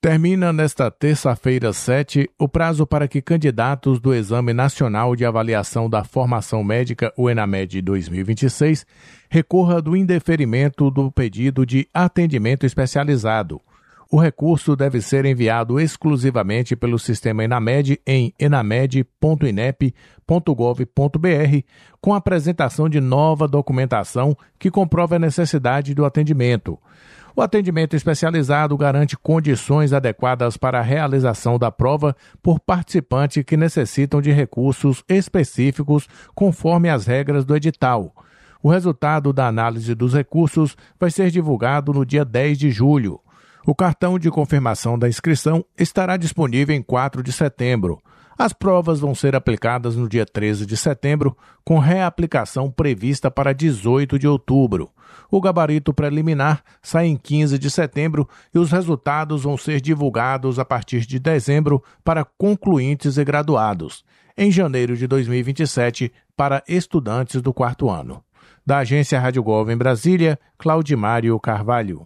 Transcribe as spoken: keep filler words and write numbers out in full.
Termina nesta terça-feira sete o prazo para que candidatos do Exame Nacional de Avaliação da Formação Médica, o ENAMED dois mil e vinte e seis, recorra do indeferimento do pedido de atendimento especializado. O recurso deve ser enviado exclusivamente pelo sistema ENAMED em enamed ponto inep ponto gov ponto br com a apresentação de nova documentação que comprove a necessidade do atendimento. O atendimento especializado garante condições adequadas para a realização da prova por participantes que necessitam de recursos específicos conforme as regras do edital. O resultado da análise dos recursos vai ser divulgado no dia dez de julho. O cartão de confirmação da inscrição estará disponível em quatro de setembro. As provas vão ser aplicadas no dia treze de setembro, com reaplicação prevista para dezoito de outubro. O gabarito preliminar sai em quinze de setembro e os resultados vão ser divulgados a partir de dezembro para concluintes e graduados. Em janeiro de dois mil e vinte e sete, para estudantes do quarto ano. Da Agência Rádio Gov em Brasília, Claudimário Carvalho.